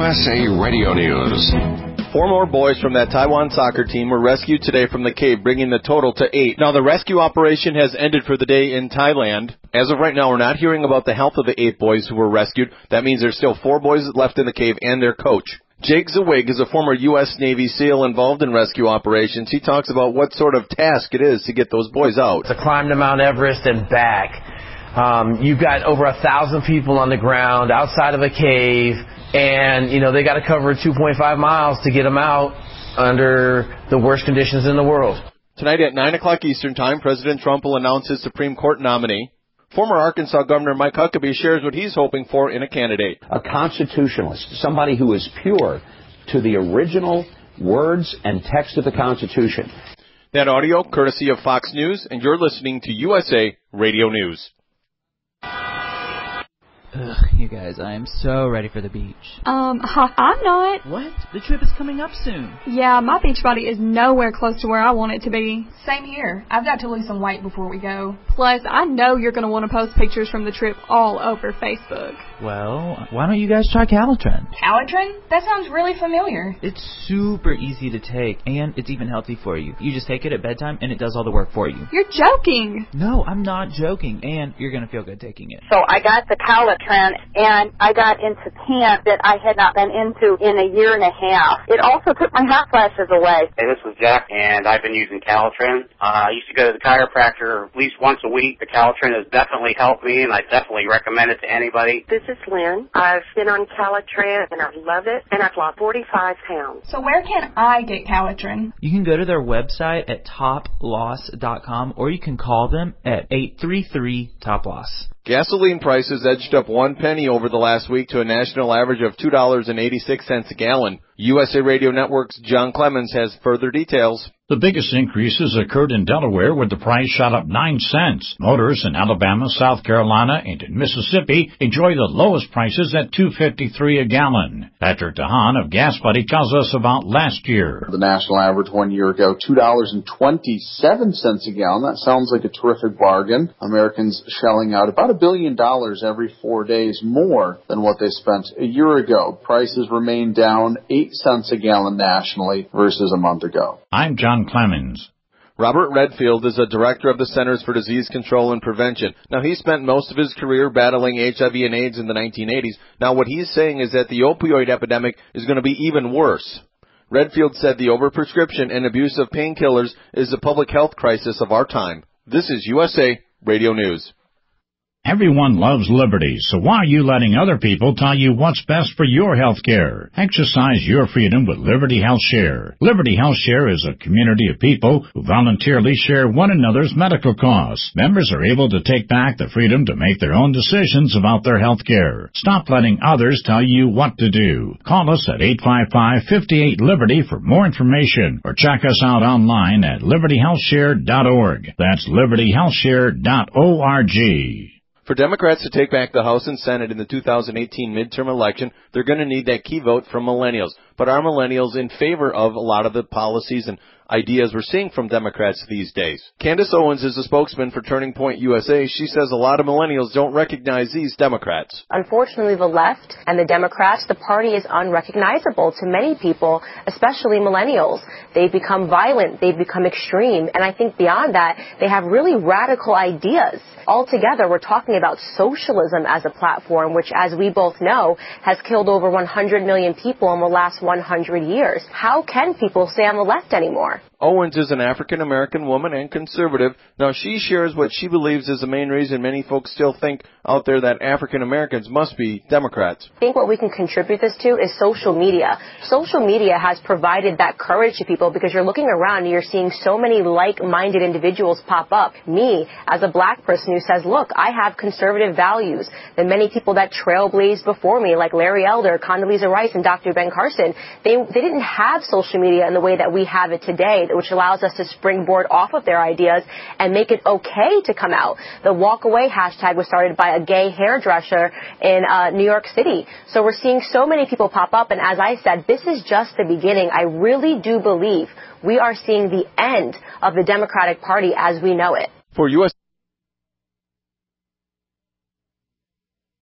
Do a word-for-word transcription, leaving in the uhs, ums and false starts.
U S A Radio News. Four more boys from that Taiwan soccer team were rescued today from the cave, bringing the total to eight. Now, the rescue operation has ended for the day in Thailand. As of right now, we're not hearing about the health of the eight boys who were rescued. That means there's still four boys left in the cave and their coach. Jake Zawig is a former U S Navy SEAL involved in rescue operations. He talks about what sort of task it is to get those boys out. To climb to Mount Everest and back. Um, you've got over a thousand people on the ground outside of a cave, and, you know, they got to cover two point five miles to get them out under the worst conditions in the world. Tonight at nine o'clock Eastern Time, President Trump will announce his Supreme Court nominee. Former Arkansas Governor Mike Huckabee shares what he's hoping for in a candidate. A constitutionalist, somebody who is pure to the original words and text of the Constitution. That audio, courtesy of Fox News, and you're listening to U S A Radio News. Ugh, you guys, I am so ready for the beach. Um, I'm not. What? The trip is coming up soon. Yeah, my beach body is nowhere close to where I want it to be. Same here. I've got to lose some weight before we go. Plus, I know you're going to want to post pictures from the trip all over Facebook. Well, why don't you guys try Calitrin? Calitrin? That sounds really familiar. It's super easy to take, and it's even healthy for you. You just take it at bedtime, and it does all the work for you. You're joking. No, I'm not joking, and you're going to feel good taking it. So I got the Calitrin, and I got into pants that I had not been into in a year and a half. It also took my hot flashes away. Hey, this is Jack, and I've been using Calitrin. Uh, I used to go to the chiropractor at least once a week. The Calitrin has definitely helped me, and I definitely recommend it to anybody. This is Lynn. I've been on Calitrin, and I love it, and I've lost forty-five pounds. So where can I get Calitrin? You can go to their website at top loss dot com, or you can call them at eight three three top loss. Gasoline prices edged up one penny over the last week to a national average of two dollars and eighty-six cents a gallon. U S A Radio Network's John Clemens has further details. The biggest increases occurred in Delaware, where the price shot up nine cents. Motorists in Alabama, South Carolina, and in Mississippi enjoy the lowest prices at two dollars and fifty-three cents a gallon. Patrick DeHaan of Gas Buddy tells us about last year. The national average one year ago, two dollars and twenty-seven cents a gallon. That sounds like a terrific bargain. Americans shelling out about a billion dollars every four days more than what they spent a year ago. Prices remain down eight cents a gallon nationally versus a month ago. I'm John Clemens. Robert Redfield is a director of the Centers for Disease Control and Prevention. Now, he spent most of his career battling H I V and AIDS in the nineteen eighties. Now, what he's saying is that the opioid epidemic is going to be even worse. Redfield said the overprescription and abuse of painkillers is a public health crisis of our time. This is U S A Radio News. Everyone loves liberty, so why are you letting other people tell you what's best for your health care? Exercise your freedom with Liberty Health Share. Liberty Health Share is a community of people who voluntarily share one another's medical costs. Members are able to take back the freedom to make their own decisions about their health care. Stop letting others tell you what to do. Call us at eight five five, five eight, Liberty for more information, or check us out online at liberty health share dot org. That's liberty health share dot org. For Democrats to take back the House and Senate in the two thousand eighteen midterm election, they're going to need that key vote from millennials. But are millennials in favor of a lot of the policies and ideas we're seeing from Democrats these days? Candace Owens is a spokesman for Turning Point U S A. She says a lot of millennials don't recognize these Democrats. Unfortunately, the left and the Democrats, the party is unrecognizable to many people, especially millennials. They've become violent. They've become extreme. And I think beyond that, they have really radical ideas. Altogether, we're talking about socialism as a platform, which, as we both know, has killed over one hundred million people in the last one hundred years. How can people stay on the left anymore? Owens is an African-American woman and conservative. Now, she shares what she believes is the main reason many folks still think out there that African-Americans must be Democrats. I think what we can contribute this to is social media. Social media has provided that courage to people because you're looking around and you're seeing so many like-minded individuals pop up. Me, as a black person who says, look, I have conservative values. The many people that trailblazed before me, like Larry Elder, Condoleezza Rice, and Doctor Ben Carson, they, they didn't have social media in the way that we have it today, which allows us to springboard off of their ideas and make it okay to come out. The walk away hashtag was started by a gay hairdresser in uh, New York City. So we're seeing so many people pop up, and as I said, this is just the beginning. I really do believe we are seeing the end of the Democratic Party as we know it. For U S